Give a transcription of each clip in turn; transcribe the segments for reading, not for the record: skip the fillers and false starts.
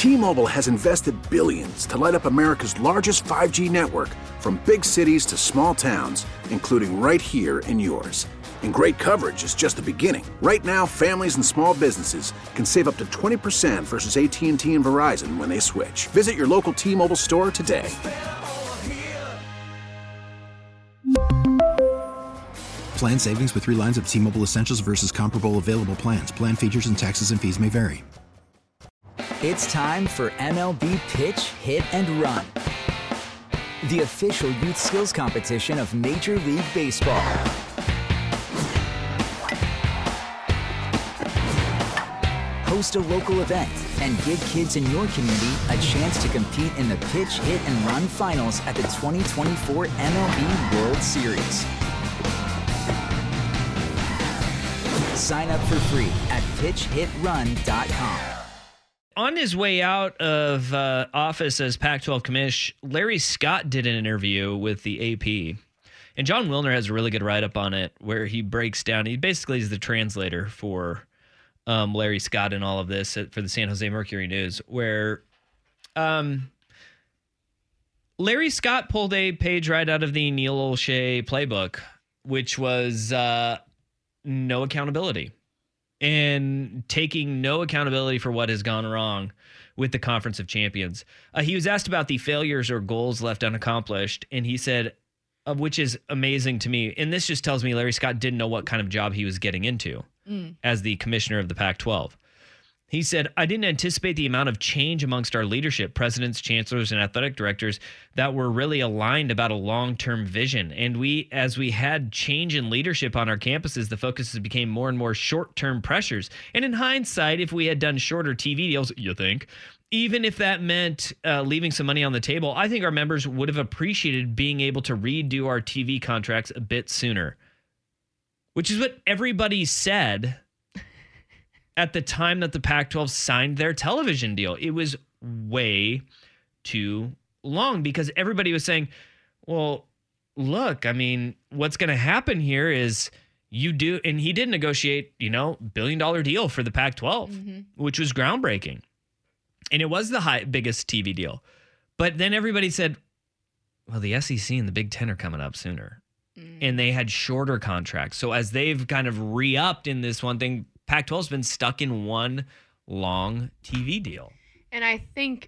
T-Mobile has invested billions to light up America's largest 5G network, from big cities to small towns, including right here in yours. And great coverage is just the beginning. Right now, families and small businesses can save up to 20% versus AT&T and Verizon when they switch. Visit your local T-Mobile store today. Plan savings with 3 lines of T-Mobile Essentials versus comparable available plans. Plan features and taxes and fees may vary. It's time for MLB Pitch, Hit, and Run, the official youth skills competition of Major League Baseball. Host a local event and give kids in your community a chance to compete in the Pitch, Hit, and Run finals at the 2024 MLB World Series. Sign up for free at pitchhitrun.com. On his way out of office as Pac-12 commish, Larry Scott did an interview with the AP. And John Wilner has a really good write-up on it where he breaks down. He basically is the translator for Larry Scott and all of this for the San Jose Mercury News, where Larry Scott pulled a page right out of the Neil Olshey playbook, which was no accountability and taking no accountability for what has gone wrong with the Conference of Champions. He was asked about the failures or goals left unaccomplished, and he said, which is amazing to me, and this just tells me Larry Scott didn't know what kind of job he was getting into as the commissioner of the Pac-12. He said, I didn't anticipate the amount of change amongst our leadership, presidents, chancellors, and athletic directors that were really aligned about a long-term vision. And as we had change in leadership on our campuses, the focuses became more and more short-term pressures. And in hindsight, if we had done shorter TV deals, you think, even if that meant leaving some money on the table, I think our members would have appreciated being able to redo our TV contracts a bit sooner, which is what everybody said at the time that the Pac-12 signed their television deal. It was way too long because everybody was saying, well, look, I mean, what's going to happen here is you do, and he did negotiate, $1 billion deal for the Pac-12, which was groundbreaking. And it was the biggest TV deal. But then everybody said, well, the SEC and the Big Ten are coming up sooner. And they had shorter contracts. So as they've kind of re-upped in this one thing, Pac-12's been stuck in one long TV deal. And I think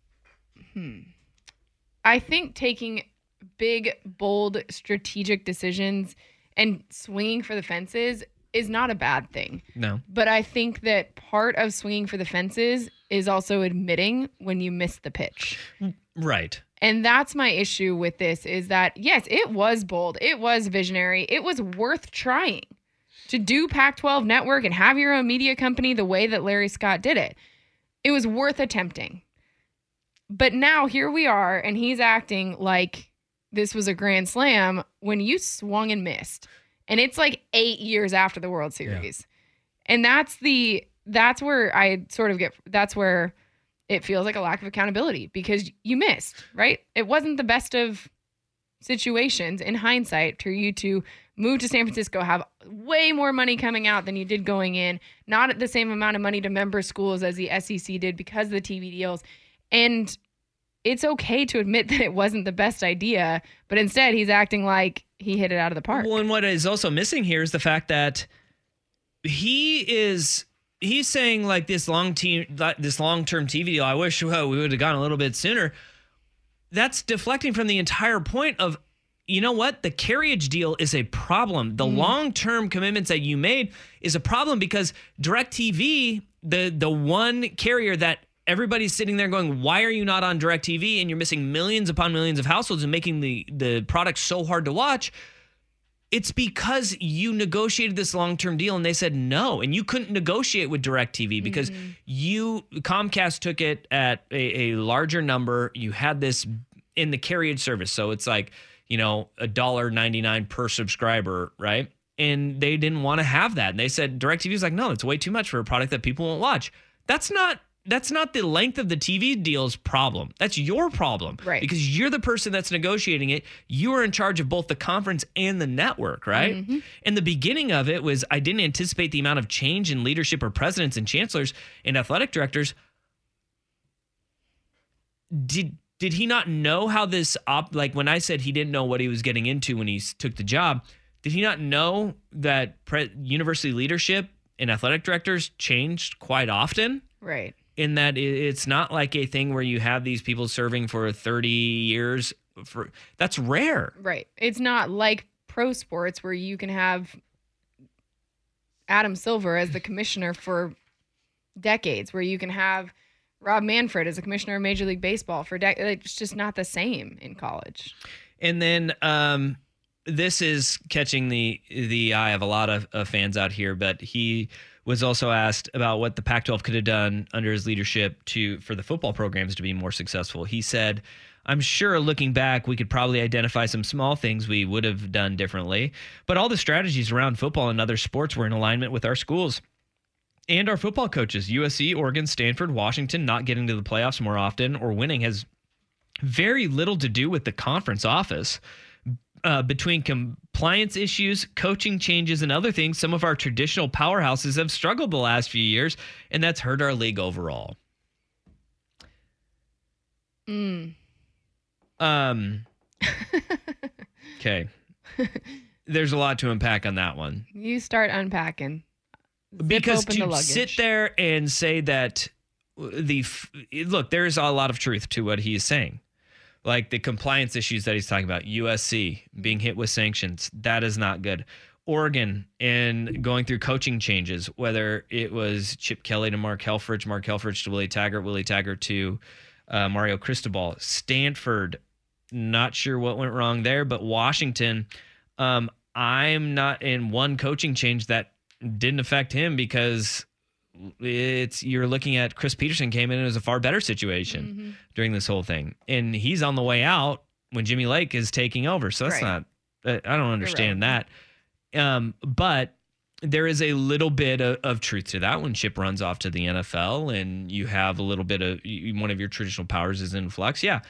taking big, bold, strategic decisions and swinging for the fences is not a bad thing. No. But I think that part of swinging for the fences is also admitting when you miss the pitch. Right. And that's my issue with this is that, yes, it was bold. It was visionary. It was worth trying to do Pac-12 network and have your own media company the way that Larry Scott did it. It was worth attempting. But now here we are, and he's acting like this was a grand slam when you swung and missed. And it's like 8 years after the World Series. Yeah. And that's where it feels like a lack of accountability because you missed, right? It wasn't the best of situations in hindsight for you to move to San Francisco, have way more money coming out than you did going in, not at the same amount of money to member schools as the SEC did because of the TV deals. And it's okay to admit that it wasn't the best idea, but instead he's acting like he hit it out of the park. Well, and what is also missing here is the fact that he's saying like this long-term TV deal, I wish we would have gone a little bit sooner. That's deflecting from the entire point of, you know what? The carriage deal is a problem. The long-term commitments that you made is a problem because DirecTV, the one carrier that everybody's sitting there going, why are you not on DirecTV? And you're missing millions upon millions of households and making the product so hard to watch. It's because you negotiated this long-term deal and they said no. And you couldn't negotiate with DirecTV because Comcast took it at a larger number. You had this in the carriage service. So it's like, $1.99 per subscriber, right? And they didn't want to have that. And they said, DirecTV was like, no, it's way too much for a product that people won't watch. That's not the length of the TV deal's problem. That's your problem. Right. Because you're the person that's negotiating it. You are in charge of both the conference and the network, right? And the beginning of it was, I didn't anticipate the amount of change in leadership or presidents and chancellors and athletic directors. did he not know how this like when I said he didn't know what he was getting into when he took the job, did he not know that university leadership and athletic directors changed quite often? Right. In that it's not like a thing where you have these people serving for 30 years. That's rare. Right. It's not like pro sports where you can have Adam Silver as the commissioner for decades, where you can have Rob Manfred as a commissioner of Major League Baseball for decades. It's just not the same in college. And then this is catching the eye of a lot of fans out here, but he was also asked about what the Pac-12 could have done under his leadership for the football programs to be more successful. He said, I'm sure looking back, we could probably identify some small things we would have done differently, but all the strategies around football and other sports were in alignment with our schools and our football coaches. USC, Oregon, Stanford, Washington not getting to the playoffs more often or winning has very little to do with the conference office. Between compliance issues, coaching changes, and other things, some of our traditional powerhouses have struggled the last few years, and that's hurt our league overall. Okay. There's a lot to unpack on that one. You start unpacking. Because to sit there and say that look, there's a lot of truth to what he is saying. Like the compliance issues that he's talking about, USC being hit with sanctions, that is not good. Oregon and going through coaching changes, whether it was Chip Kelly to Mark Helfrich to Willie Taggart to Mario Cristobal. Stanford, not sure what went wrong there, but Washington, I'm not in one coaching change that didn't affect him because you're looking at Chris Peterson came in and it was a far better situation during this whole thing. And he's on the way out when Jimmy Lake is taking over. So that's not, I don't understand that. But there is a little bit of truth to that when Chip runs off to the NFL and you have a little bit of one of your traditional powers is in flux. Yeah.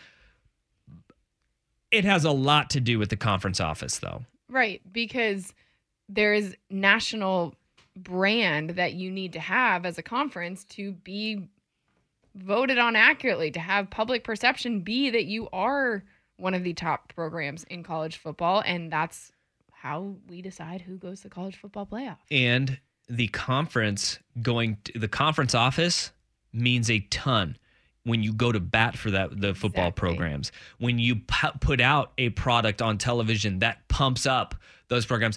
It has a lot to do with the conference office though. Right. Because there is national brand that you need to have as a conference to be voted on accurately, to have public perception be that you are one of the top programs in college football. And that's how we decide who goes to college football playoff. And the conference office means a ton when you go to bat for the football programs, when you put out a product on television that pumps up those programs.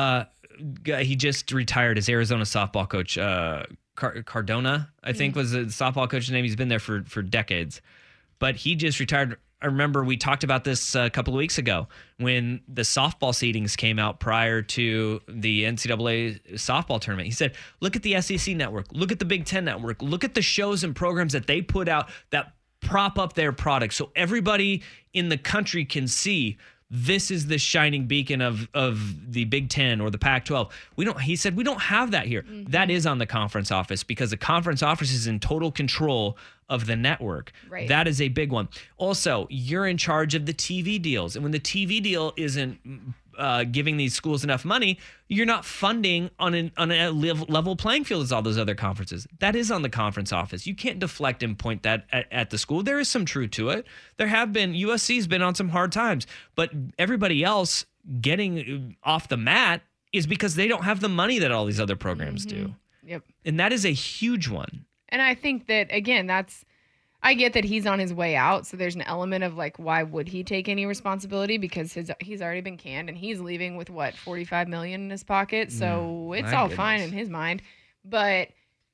He just retired as Arizona softball coach. Cardona, I think, was the softball coach's name. He's been there for decades. But he just retired. I remember we talked about this a couple of weeks ago when the softball seedings came out prior to the NCAA softball tournament. He said, look at the SEC network. Look at the Big Ten network. Look at the shows and programs that they put out that prop up their product so everybody in the country can see this is the shining beacon of the Big Ten or the Pac-12. He said, we don't have that here. That is on the conference office because the conference office is in total control of the network. Right. That is a big one. Also, you're in charge of the TV deals. And when the TV deal isn't giving these schools enough money, you're not funding on a level playing field as all those other conferences. That is on the conference office. You can't deflect and point that at the school. There is some truth to it. USC's been on some hard times, but everybody else getting off the mat is because they don't have the money that all these other programs do. Yep. And that is a huge one. And I think that, again, I get that he's on his way out, so there's an element of like, why would he take any responsibility? Because he's already been canned, and he's leaving with what, $45 million in his pocket. So it's all fine in his mind. But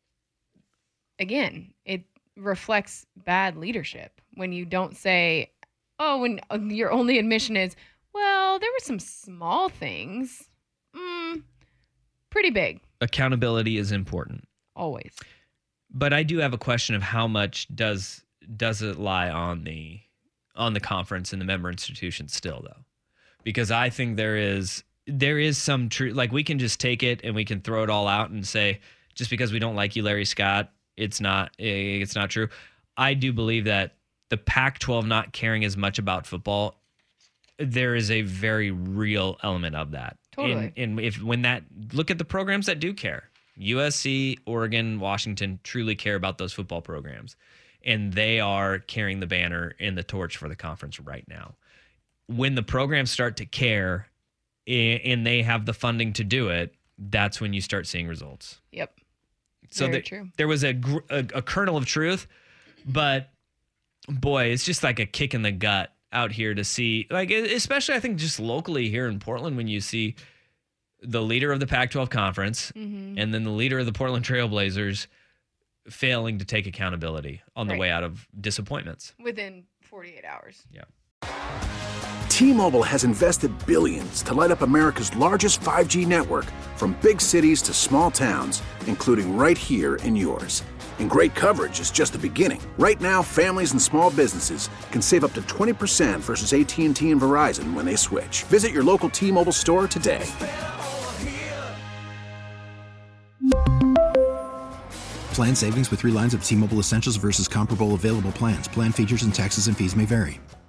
again, it reflects bad leadership when you don't say, when your only admission is, well, there were some small things, pretty big. Accountability is important. Always. But I do have a question of how much does it lie on the conference and the member institutions still, though? Because I think there is some truth. Like, we can just take it and we can throw it all out and say, just because we don't like you, Larry Scott, it's not true. I do believe that the Pac-12 not caring as much about football, there is a very real element of that. Totally. And look at the programs that do care. USC, Oregon, Washington truly care about those football programs. and they are carrying the banner and the torch for the conference right now. When the programs start to care and they have the funding to do it, that's when you start seeing results. Yep. So true. There was a kernel of truth, but boy, it's just like a kick in the gut out here to see, like, especially I think just locally here in Portland, when you see the leader of the Pac-12 conference and then the leader of the Portland Trail Blazers failing to take accountability on the way out of disappointments. Within 48 hours. Yeah. T-Mobile has invested billions to light up America's largest 5G network, from big cities to small towns, including right here in yours. And great coverage is just the beginning. Right now, families and small businesses can save up to 20% versus AT&T and Verizon when they switch. Visit your local T-Mobile store today. Plan savings with 3 lines of T-Mobile Essentials versus comparable available plans. Plan features and taxes and fees may vary.